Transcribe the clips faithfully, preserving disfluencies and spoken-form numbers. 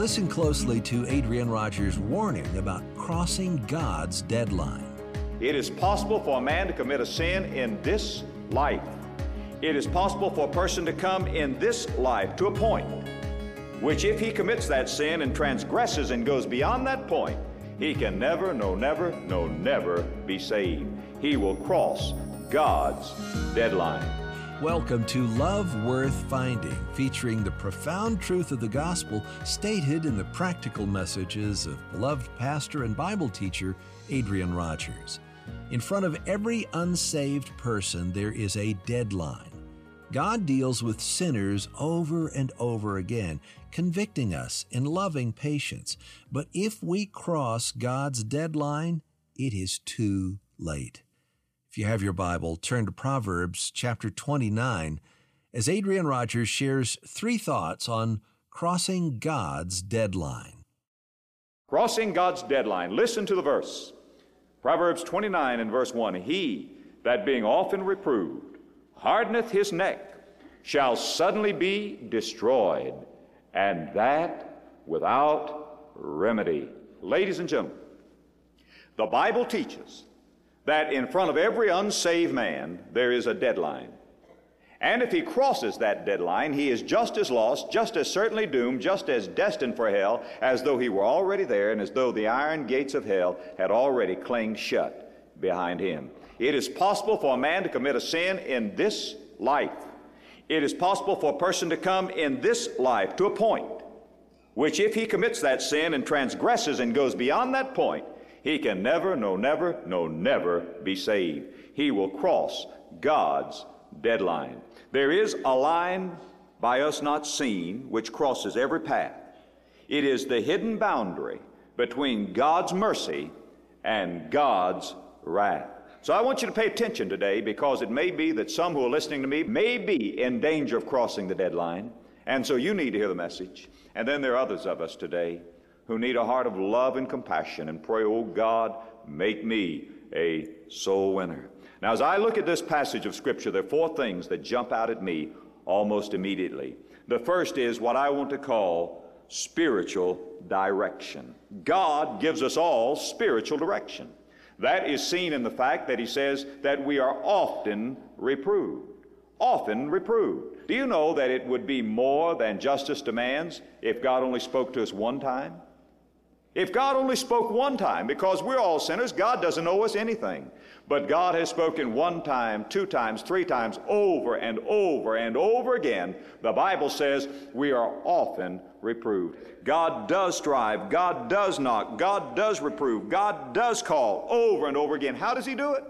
Listen closely to Adrian Rogers' warning about crossing God's deadline. It is possible for a man to commit a sin in this life. It is possible for a person to come in this life to a point which, if he commits that sin and transgresses and goes beyond that point, he can never, no never, no never be saved. He will cross God's deadline. Welcome to Love Worth Finding, featuring the profound truth of the gospel stated in the practical messages of beloved pastor and Bible teacher Adrian Rogers. In front of every unsaved person, there is a deadline. God deals with sinners over and over again, convicting us in loving patience. But if we cross God's deadline, it is too late. If you have your Bible, turn to Proverbs chapter twenty-nine as Adrian Rogers shares three thoughts on crossing God's deadline. Crossing God's deadline. Listen to the verse. Proverbs twenty-nine and verse one. He that being often reproved hardeneth his neck shall suddenly be destroyed, and that without remedy. Ladies and gentlemen, the Bible teaches that in front of every unsaved man there is a deadline. And if he crosses that deadline, he is just as lost, just as certainly doomed, just as destined for hell as though he were already there and as though the iron gates of hell had already clanged shut behind him. It is possible for a man to commit a sin in this life. It is possible for a person to come in this life to a point which, if he commits that sin and transgresses and goes beyond that point, he can never, no never, no never be saved. He will cross God's deadline. There is a line by us not seen which crosses every path. It is the hidden boundary between God's mercy and God's wrath. So I want you to pay attention today, because it may be that some who are listening to me may be in danger of crossing the deadline, and so you need to hear the message. And then there are others of us today who need a heart of love and compassion and pray, oh God, make me a soul winner. Now, as I look at this passage of Scripture, there are four things that jump out at me almost immediately. The first is what I want to call spiritual direction. God gives us all spiritual direction. That is seen in the fact that he says that we are often reproved. Often reproved. Do you know that it would be more than justice demands if God only spoke to us one time? If God only spoke one time, because we're all sinners, God doesn't owe us anything. But God has spoken one time, two times, three times, over and over and over again. The Bible says we are often reproved. God does strive. God does knock. God does reprove. God does call over and over again. How does he do it?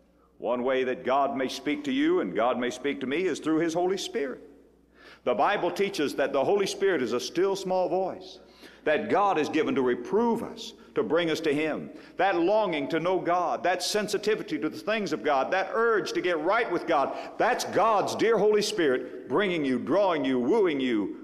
One way that God may speak to you and God may speak to me is through his Holy Spirit. The Bible teaches that the Holy Spirit is a still small voice that God is given to reprove us, to bring us to him. That longing to know God, that sensitivity to the things of God, that urge to get right with God, that's God's dear Holy Spirit bringing you, drawing you, wooing you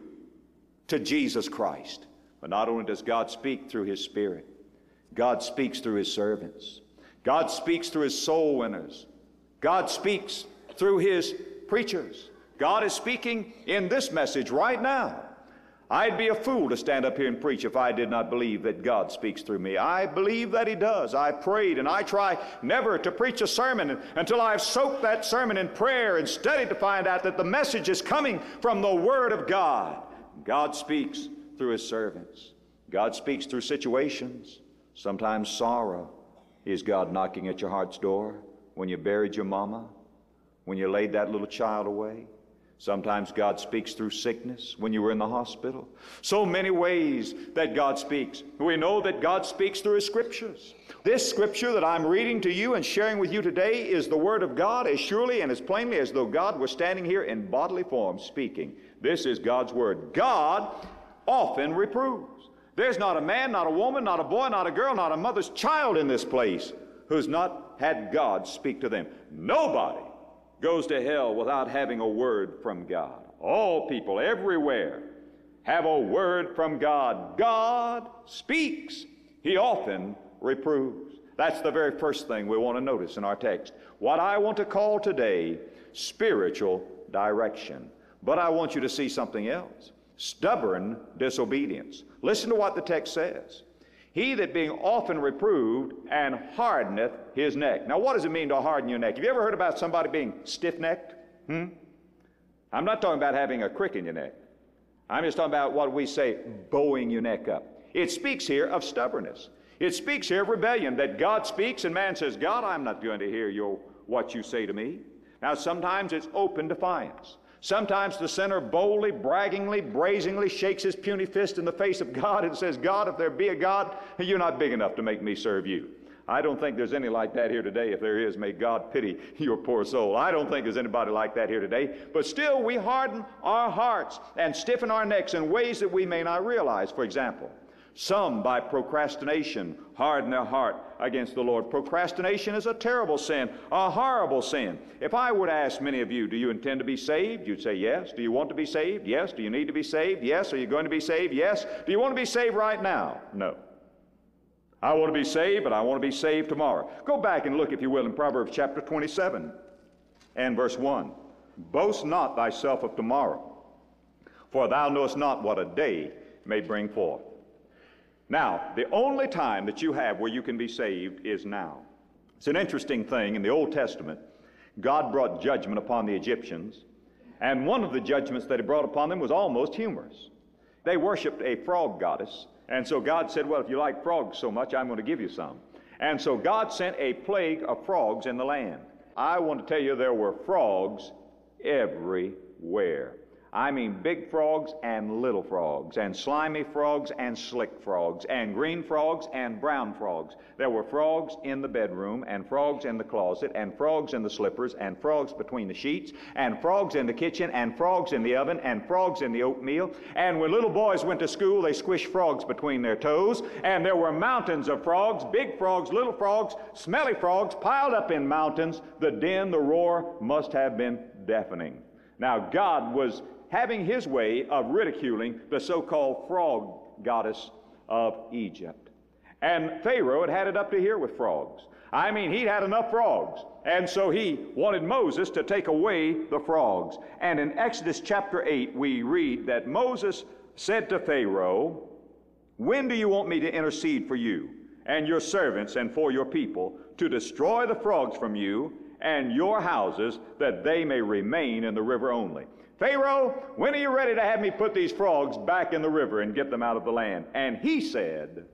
to Jesus Christ. But not only does God speak through his Spirit, God speaks through his servants. God speaks through his soul winners. God speaks through his preachers. God is speaking in this message right now. I'd be a fool to stand up here and preach if I did not believe that God speaks through me. I believe that he does. I prayed, and I try never to preach a sermon until I've soaked that sermon in prayer and studied to find out that the message is coming from the Word of God. God speaks through his servants. God speaks through situations. Sometimes sorrow. Is God knocking at your heart's door when you buried your mama, when you laid that little child away? Sometimes God speaks through sickness when you were in the hospital. So many ways that God speaks. We know that God speaks through his Scriptures. This Scripture that I'm reading to you and sharing with you today is the Word of God as surely and as plainly as though God were standing here in bodily form speaking. This is God's Word. God often reproves. There's not a man, not a woman, not a boy, not a girl, not a mother's child in this place who's not had God speak to them. Nobody goes to hell without having a word from God. All people everywhere have a word from God. God speaks. He often reproves. That's the very first thing we want to notice in our text. What I want to call today spiritual direction. But I want you to see something else. stubborn disobedience. Listen to what the text says. He that being often reproved and hardeneth his neck. Now what does it mean to harden your neck? Have you ever heard about somebody being stiff-necked? Hmm? I'm not talking about having a crick in your neck. I'm just talking about what we say, bowing your neck up. It speaks here of stubbornness. It speaks here of rebellion, that God speaks and man says, God, I'm not going to hear your, what you say to me. Now sometimes it's open defiance. Sometimes the sinner boldly, braggingly, brazenly shakes his puny fist in the face of God and says, God, if there be a God, you're not big enough to make me serve you. I don't think there's any like that here today. If there is, may God pity your poor soul. I don't think there's anybody like that here today. But still, we harden our hearts and stiffen our necks in ways that we may not realize. For example, some by procrastination harden their heart against the Lord. Procrastination is a terrible sin, a horrible sin. If I were to ask many of you, do you intend to be saved? You'd say yes. Do you want to be saved? Yes. Do you need to be saved? Yes. Are you going to be saved? Yes. Do you want to be saved right now? No. I want to be saved, but I want to be saved tomorrow. Go back and look, if you will, in Proverbs chapter twenty-seven and verse one. Boast not thyself of tomorrow, for thou knowest not what a day may bring forth. Now, the only time that you have where you can be saved is now. It's an interesting thing. In the Old Testament, God brought judgment upon the Egyptians, and one of the judgments that he brought upon them was almost humorous. They worshiped a frog goddess, and so God said, well, if you like frogs so much, I'm going to give you some. And so God sent a plague of frogs in the land. I want to tell you there were frogs everywhere. I mean big frogs and little frogs, and slimy frogs and slick frogs, and green frogs and brown frogs. There were frogs in the bedroom, and frogs in the closet, and frogs in the slippers, and frogs between the sheets, and frogs in the kitchen, and frogs in the oven, and frogs in the oatmeal. And when little boys went to school, they squished frogs between their toes, and there were mountains of frogs, big frogs, little frogs, smelly frogs, piled up in mountains. The din, the roar must have been deafening. Now God was having his way of ridiculing the so-called frog goddess of Egypt. And Pharaoh had had it up to here with frogs. I mean, he'd had enough frogs. And so he wanted Moses to take away the frogs. And in Exodus chapter eight, we read that Moses said to Pharaoh, when do you want me to intercede for you and your servants and for your people to destroy the frogs from you and your houses, that they may remain in the river only? Pharaoh, when are you ready to have me put these frogs back in the river and get them out of the land? And he said,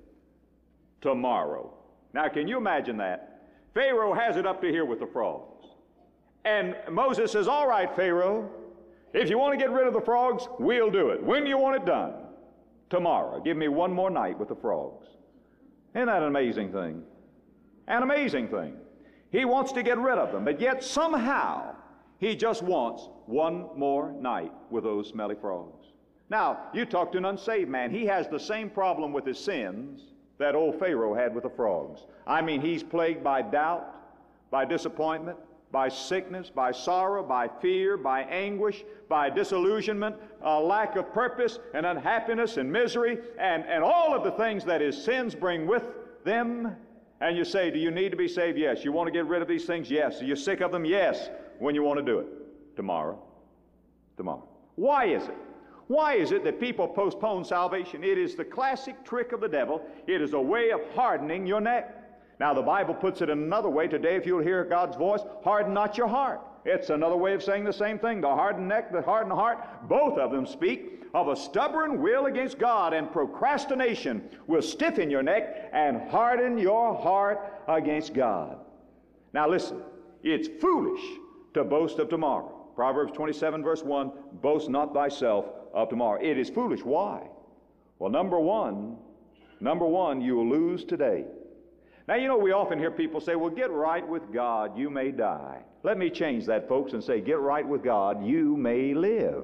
tomorrow. Now, can you imagine that? Pharaoh has it up to here with the frogs. And Moses says, all right, Pharaoh, if you want to get rid of the frogs, we'll do it. When do you want it done? Tomorrow. Give me one more night with the frogs. Isn't that an amazing thing? An amazing thing. He wants to get rid of them, but yet somehow he just wants one more night with those smelly frogs. Now, you talk to an unsaved man. He has the same problem with his sins that old Pharaoh had with the frogs. I mean, he's plagued by doubt, by disappointment, by sickness, by sorrow, by fear, by anguish, by disillusionment, a lack of purpose, and unhappiness and misery, and, and all of the things that his sins bring with them. And you say, do you need to be saved? Yes. You want to get rid of these things? Yes. Are you sick of them? Yes. When you want to do it? Tomorrow. Tomorrow. Why is it? Why is it that people postpone salvation? It is the classic trick of the devil. It is a way of hardening your neck. Now, the Bible puts it in another way today. If you'll hear God's voice, harden not your heart. It's another way of saying the same thing. The hardened neck, the hardened heart, both of them speak of a stubborn will against God, and procrastination will stiffen your neck and harden your heart against God. Now listen, it's foolish to boast of tomorrow. Proverbs twenty-seven verse one, boast not thyself of tomorrow. It is foolish. Why? Well, number one, number one, you will lose today. Now, you know, we often hear people say, well, get right with God, you may die. Let me change that, folks, and say, get right with God, you may live.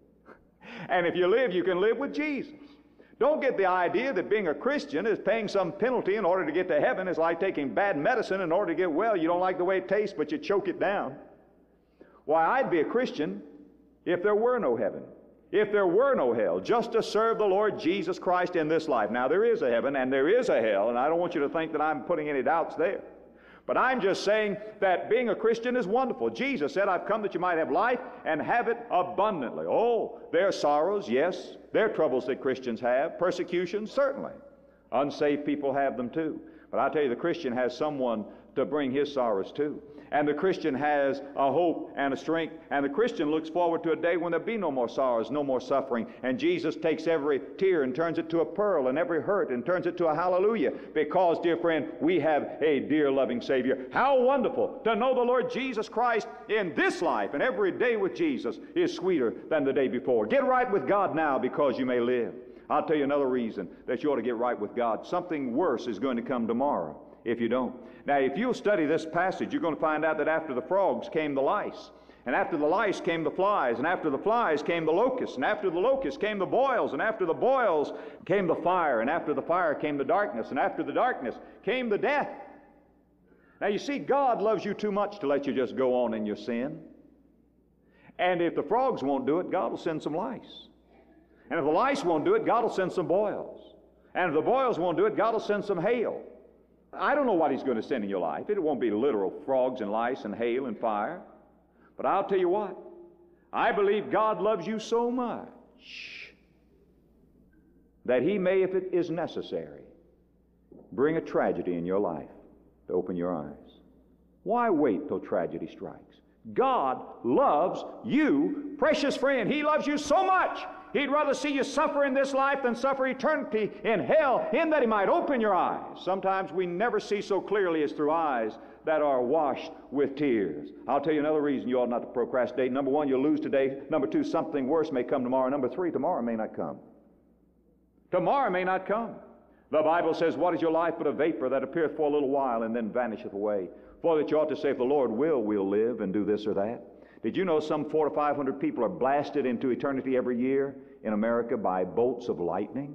And if you live, you can live with Jesus. Don't get the idea that being a Christian is paying some penalty in order to get to heaven. It's like taking bad medicine in order to get well. You don't like the way it tastes, but you choke it down. Why, I'd be a Christian if there were no heaven, if there were no hell, just to serve the Lord Jesus Christ in this life. Now, there is a heaven and there is a hell, and I don't want you to think that I'm putting any doubts there. But I'm just saying that being a Christian is wonderful. Jesus said, I've come that you might have life and have it abundantly. Oh, there are sorrows, yes. There are troubles that Christians have. Persecution, certainly. Unsaved people have them too. But I tell you, the Christian has someone to bring his sorrows to. And the Christian has a hope and a strength. And the Christian looks forward to a day when there'll be no more sorrows, no more suffering. And Jesus takes every tear and turns it to a pearl, and every hurt and turns it to a hallelujah. Because, dear friend, we have a dear loving Savior. How wonderful to know the Lord Jesus Christ in this life, and every day with Jesus is sweeter than the day before. Get right with God now because you may live. I'll tell you another reason that you ought to get right with God. Something worse is going to come tomorrow if you don't. Now, if you'll study this passage, you're going to find out that after the frogs came the lice, and after the lice came the flies, and after the flies came the locusts, and after the locusts came the boils, and after the boils came the fire, and after the fire came the darkness, and after the darkness came the death. Now, you see, God loves you too much to let you just go on in your sin. And if the frogs won't do it, God will send some lice. And if the lice won't do it, God will send some boils. And if the boils won't do it, God will send some hail. I don't know what He's going to send in your life. It won't be literal frogs and lice and hail and fire. But I'll tell you what, I believe God loves you so much that He may, if it is necessary, bring a tragedy in your life to open your eyes. Why wait till tragedy strikes? God loves you, precious friend. He loves you so much. He'd rather see you suffer in this life than suffer eternity in hell, in that He might open your eyes. Sometimes we never see so clearly as through eyes that are washed with tears. I'll tell you another reason you ought not to procrastinate. Number one, you'll lose today. Number two, something worse may come tomorrow. Number three, tomorrow may not come. Tomorrow may not come. The Bible says, what is your life but a vapor that appeareth for a little while and then vanisheth away? For that you ought to say, if the Lord will, we'll live and do this or that. Did you know some four to five hundred people are blasted into eternity every year in America by bolts of lightning?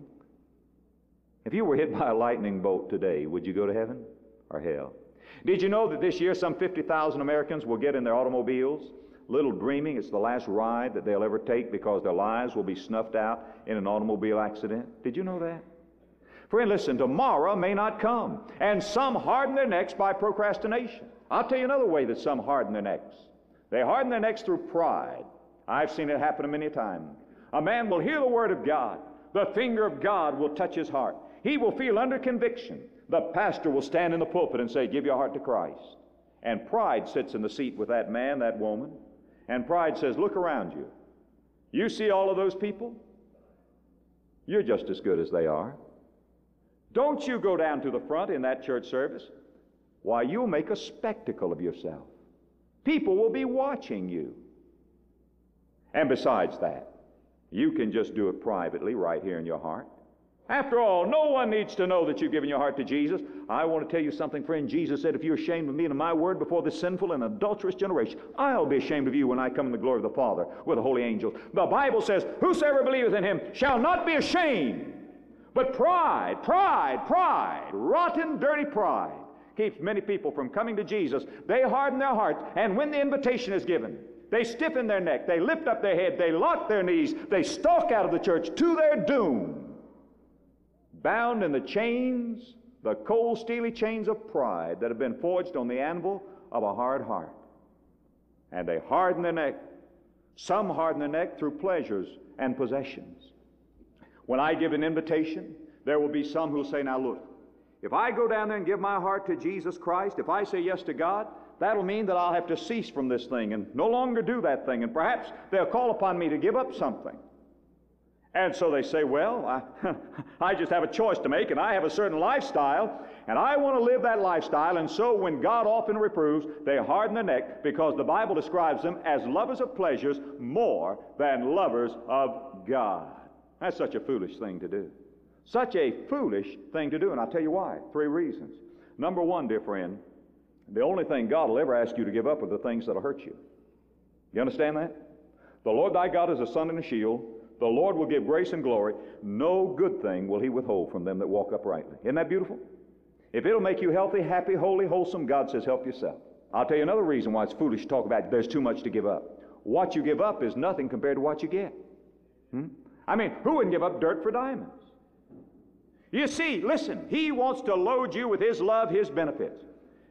If you were hit by a lightning bolt today, would you go to heaven or hell? Did you know that this year some fifty thousand Americans will get in their automobiles, little dreaming it's the last ride that they'll ever take because their lives will be snuffed out in an automobile accident? Did you know that? Friend, listen, tomorrow may not come, and some harden their necks by procrastination. I'll tell you another way that some harden their necks. They harden their necks through pride. I've seen it happen many a time. A man will hear the Word of God. The finger of God will touch his heart. He will feel under conviction. The pastor will stand in the pulpit and say, give your heart to Christ. And pride sits in the seat with that man, that woman. And pride says, look around you. You see all of those people? You're just as good as they are. Don't you go down to the front in that church service. Why, you'll make a spectacle of yourself. People will be watching you. And besides that, you can just do it privately right here in your heart. After all, no one needs to know that you've given your heart to Jesus. I want to tell you something, friend. Jesus said, if you're ashamed of me and of my word before this sinful and adulterous generation, I'll be ashamed of you when I come in the glory of the Father with the holy angels. The Bible says, whosoever believeth in Him shall not be ashamed. But pride, pride, pride, rotten, dirty pride keeps many people from coming to Jesus. They harden their hearts, and when the invitation is given, they stiffen their neck, they lift up their head, they lock their knees, they stalk out of the church to their doom, bound in the chains, the cold, steely chains of pride that have been forged on the anvil of a hard heart. And they harden their neck. Some harden their neck through pleasures and possessions. When I give an invitation, there will be some who will say, now look, if I go down there and give my heart to Jesus Christ, if I say yes to God, that'll mean that I'll have to cease from this thing and no longer do that thing. And perhaps they'll call upon me to give up something. And so they say, well, I, I just have a choice to make, and I have a certain lifestyle, and I want to live that lifestyle. And so when God often reproves, they harden their neck because the Bible describes them as lovers of pleasures more than lovers of God. That's such a foolish thing to do. Such a foolish thing to do, and I'll tell you why. Three reasons. Number one, dear friend, the only thing God will ever ask you to give up are the things that'll hurt you. You understand that? The Lord thy God is a sun and a shield. The Lord will give grace and glory. No good thing will He withhold from them that walk uprightly. Isn't that beautiful? If it'll make you healthy, happy, holy, wholesome, God says help yourself. I'll tell you another reason why it's foolish to talk about there's too much to give up. What you give up is nothing compared to what you get. Hmm? I mean, who wouldn't give up dirt for diamonds? You see, listen, He wants to load you with His love, His benefits.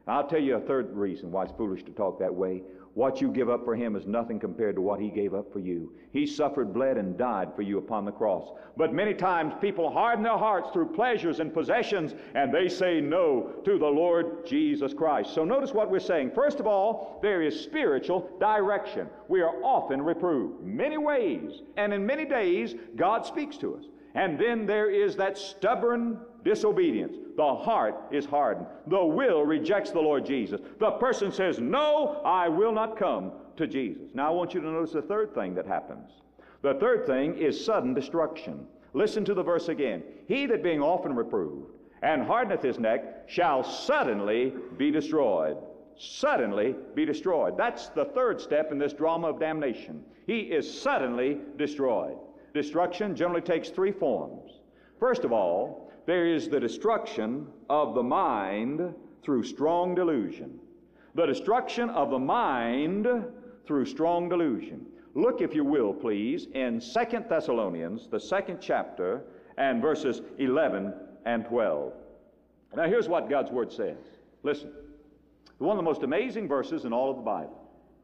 I'll tell you a third reason why it's foolish to talk that way. What you give up for him is nothing compared to what he gave up for you. He suffered, bled, and died for you upon the cross. But many times people harden their hearts through pleasures and possessions, and they say no to the Lord Jesus Christ. So notice what we're saying. First of all, there is spiritual direction. We are often reproved, many ways, and in many days God speaks to us. And then there is that stubborn disobedience. The heart is hardened. The will rejects the Lord Jesus. The person says, no, I will not come to Jesus. Now I want you to notice the third thing that happens. The third thing is sudden destruction. Listen to the verse again. He that being often reproved and hardeneth his neck shall suddenly be destroyed. Suddenly be destroyed. That's the third step in this drama of damnation. He is suddenly destroyed. Destruction generally takes three forms. First of all, there is the destruction of the mind through strong delusion. The destruction of the mind through strong delusion. Look, if you will, please, in Second Thessalonians, the second chapter, and verses eleven and twelve. Now here's what God's Word says. Listen. One of the most amazing verses in all of the Bible.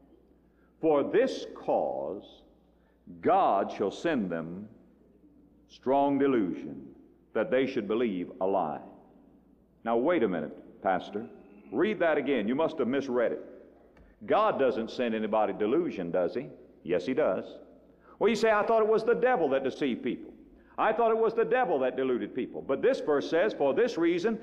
For this cause God shall send them strong delusion, that they should believe a lie. Now wait a minute, Pastor. Read that again. You must have misread it. God doesn't send anybody delusion, does he? Yes, he does. Well, you say, I thought it was the devil that deceived people. I thought it was the devil that deluded people. But this verse says, for this reason,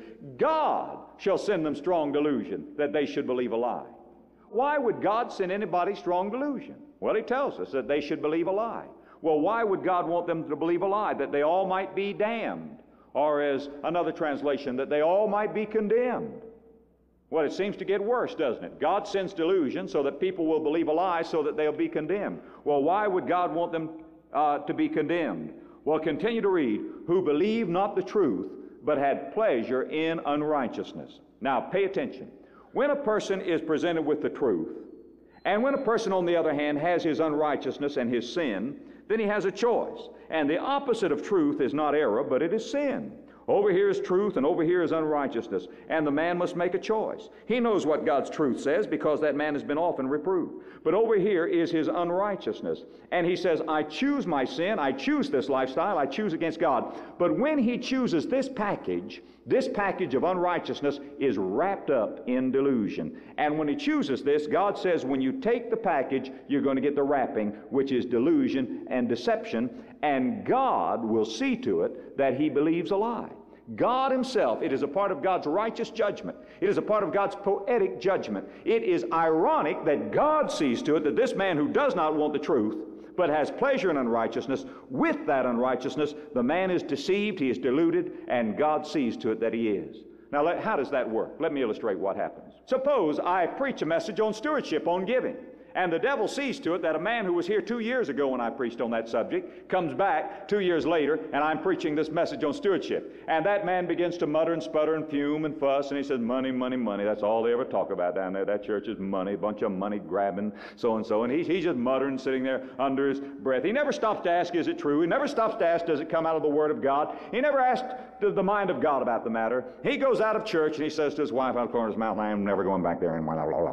God shall send them strong delusion, that they should believe a lie. Why would God send anybody strong delusion? Well, he tells us that they should believe a lie. Well, why would God want them to believe a lie? That they all might be damned. Or as another translation, that they all might be condemned. Well, it seems to get worse, doesn't it? God sends delusion so that people will believe a lie so that they'll be condemned. Well, why would God want them uh, to be condemned? Well, continue to read, who believed not the truth, but had pleasure in unrighteousness. Now, pay attention. When a person is presented with the truth, and when a person, on the other hand, has his unrighteousness and his sin, then he has a choice. And the opposite of truth is not error, but it is sin. Over here is truth, and over here is unrighteousness. And the man must make a choice. He knows what God's truth says because that man has been often reproved. But over here is his unrighteousness. And he says, I choose my sin, I choose this lifestyle, I choose against God. But when he chooses this package, this package of unrighteousness is wrapped up in delusion. And when he chooses this, God says, when you take the package, you're going to get the wrapping, which is delusion and deception. And God will see to it that he believes a lie. God himself, it is a part of God's righteous judgment. It is a part of God's poetic judgment. It is ironic that God sees to it that this man who does not want the truth, but has pleasure in unrighteousness, with that unrighteousness, the man is deceived, he is deluded, and God sees to it that he is. Now, let, how does that work? Let me illustrate what happens. Suppose I preach a message on stewardship, on giving. And the devil sees to it that a man who was here two years ago when I preached on that subject comes back two years later, and I'm preaching this message on stewardship. And that man begins to mutter and sputter and fume and fuss, and he says, money, money, money. That's all they ever talk about down there. That church is money, a bunch of money grabbing, so-and-so. And he, he's just muttering, sitting there under his breath. He never stops to ask, is it true? He never stops to ask, does it come out of the Word of God? He never asked the, the mind of God about the matter. He goes out of church, and he says to his wife out of the corner of his mouth, I am never going back there anymore.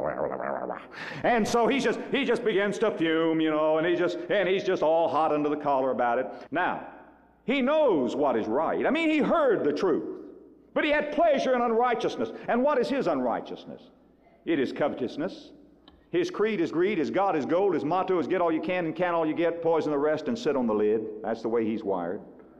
And so he just, he just begins to fume, you know, and he just and he's just all hot under the collar about it. Now, he knows what is right. I mean, he heard the truth, but he had pleasure in unrighteousness. And what is his unrighteousness? It is covetousness. His creed is greed. His God is gold. His motto is get all you can and can all you get, poison the rest, and sit on the lid. That's the way he's wired.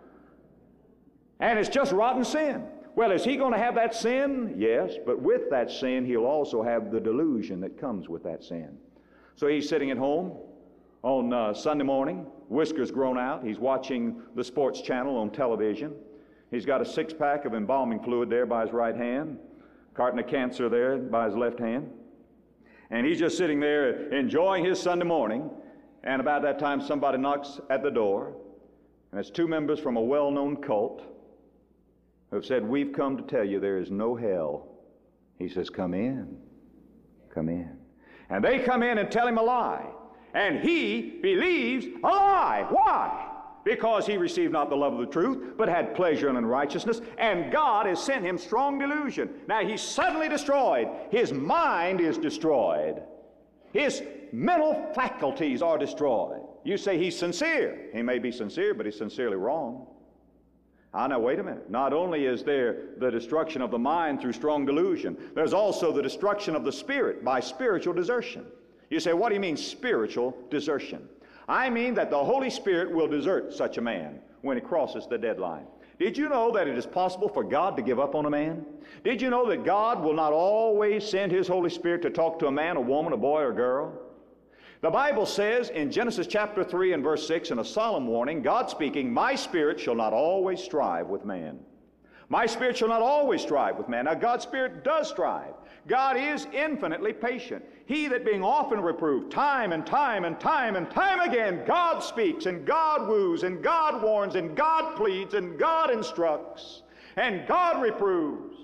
And it's just rotten sin. Well, is he going to have that sin? Yes, but with that sin, he'll also have the delusion that comes with that sin. So he's sitting at home on uh, Sunday morning, whiskers grown out. He's watching the sports channel on television. He's got a six-pack of embalming fluid there by his right hand, carton of cancer there by his left hand. And he's just sitting there enjoying his Sunday morning. And about that time, somebody knocks at the door. And it's two members from a well-known cult who have said, we've come to tell you there is no hell. He says, come in. Come in. And they come in and tell him a lie. And he believes a lie. Why? because he received not the love of the truth, but had pleasure in unrighteousness, and God has sent him strong delusion. Now he's suddenly destroyed. His mind is destroyed. His mental faculties are destroyed. You say he's sincere. He may be sincere, but he's sincerely wrong. Ah, now wait a minute. Not only is there the destruction of the mind through strong delusion, there's also the destruction of the spirit by spiritual desertion. You say, what do you mean spiritual desertion? I mean that the Holy Spirit will desert such a man when he crosses the deadline. Did you know that it is possible for God to give up on a man? Did you know that God will not always send his Holy Spirit to talk to a man, a woman, a boy, or a girl? The Bible says in Genesis chapter three and verse six, in a solemn warning, God speaking, my spirit shall not always strive with man. My spirit shall not always strive with man. Now God's spirit does strive. God is infinitely patient. He that being often reproved, time and time and time and time again, God speaks and God woos and God warns and God pleads and God instructs and God reproves.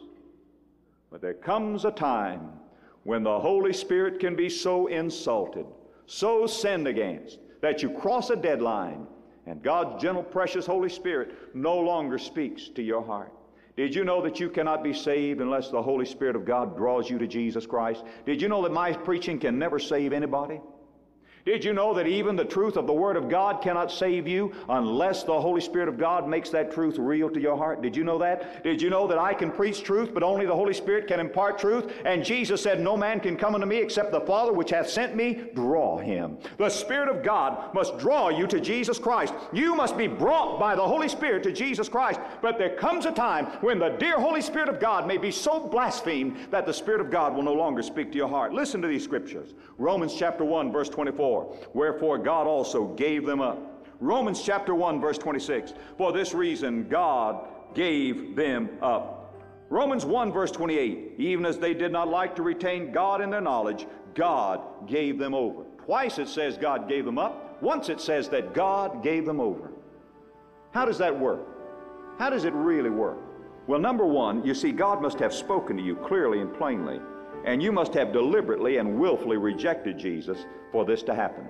But there comes a time when the Holy Spirit can be so insulted, so sinned against, that you cross a deadline and God's gentle, precious Holy Spirit no longer speaks to your heart. Did you know that you cannot be saved unless the Holy Spirit of God draws you to Jesus Christ? Did you know that my preaching can never save anybody? Did you know that even the truth of the Word of God cannot save you unless the Holy Spirit of God makes that truth real to your heart? Did you know that? Did you know that I can preach truth, but only the Holy Spirit can impart truth? And Jesus said, no man can come unto me except the Father which hath sent me draw him. The Spirit of God must draw you to Jesus Christ. You must be brought by the Holy Spirit to Jesus Christ. But there comes a time when the dear Holy Spirit of God may be so blasphemed that the Spirit of God will no longer speak to your heart. Listen to these scriptures. Romans chapter one, verse twenty-four. Wherefore God also gave them up. Romans chapter one, verse twenty-six. For this reason God gave them up. Romans one, verse twenty-eight. Even as they did not like to retain God in their knowledge, God gave them over. Twice it says God gave them up. Once it says that God gave them over. How does that work? How does it really work? Well, number one, you see, God must have spoken to you clearly and plainly. And you must have deliberately and willfully rejected Jesus for this to happen.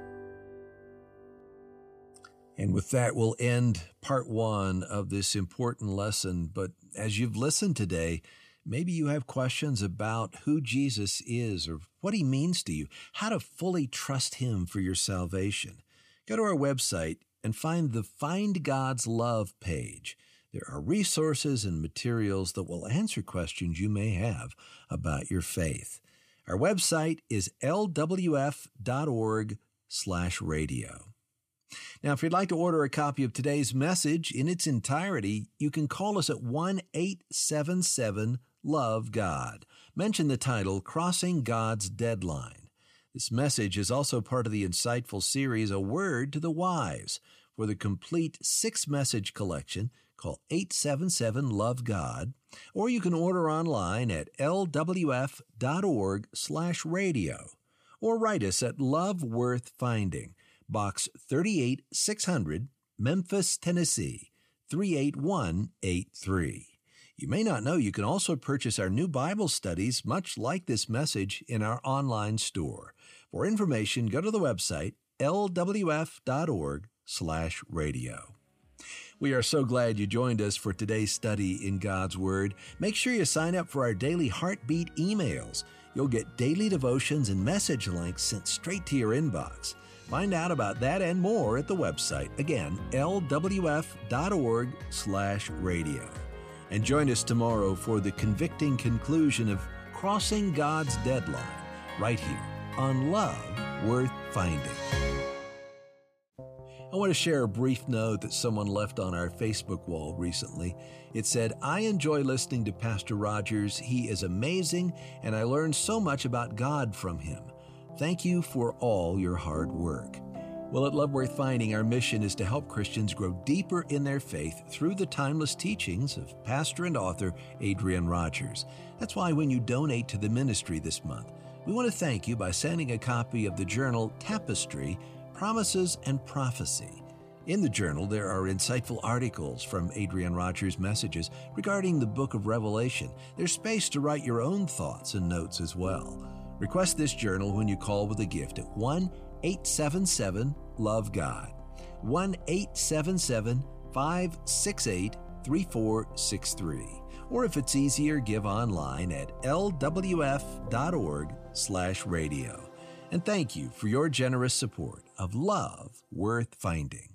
And with that, we'll end part one of this important lesson. But as you've listened today, maybe you have questions about who Jesus is or what he means to you, how to fully trust him for your salvation. Go to our website and find the Find God's Love page. There are resources and materials that will answer questions you may have about your faith. Our website is l w f dot org slash radio. Now, if you'd like to order a copy of today's message in its entirety, you can call us at one eight seven seven love God. Mention the title, Crossing God's Deadline. This message is also part of the insightful series, A Word to the Wise. For the complete six-message collection, call eight seven seven love God, or you can order online at l w f dot org slash radio, or write us at Love Worth Finding, Box thirty-eight six hundred, Memphis, Tennessee, three eight one eight three. You may not know you can also purchase our new Bible studies, much like this message, in our online store. For information, go to the website l w f dot org slash radio. We are so glad you joined us for today's study in God's Word. Make sure you sign up for our daily Heartbeat emails. You'll get daily devotions and message links sent straight to your inbox. Find out about that and more at the website. Again, l w f dot org slash radio. And join us tomorrow for the convicting conclusion of Crossing God's Deadline, right here on Love Worth Finding. I want to share a brief note that someone left on our Facebook wall recently. It said, I enjoy listening to Pastor Rogers. He is amazing, and I learned so much about God from him. Thank you for all your hard work. Well, at Love Worth Finding, our mission is to help Christians grow deeper in their faith through the timeless teachings of pastor and author Adrian Rogers. That's why when you donate to the ministry this month, we want to thank you by sending a copy of the journal Tapestry, Promises and Prophecy. In the journal, there are insightful articles from Adrian Rogers' messages regarding the book of Revelation. There's space to write your own thoughts and notes as well. Request this journal when you call with a gift at one eight seven seven love God. one eight seven seven, five six eight, three four six three. Or if it's easier, give online at l w f dot org slash radio. And thank you for your generous support of Love Worth Finding.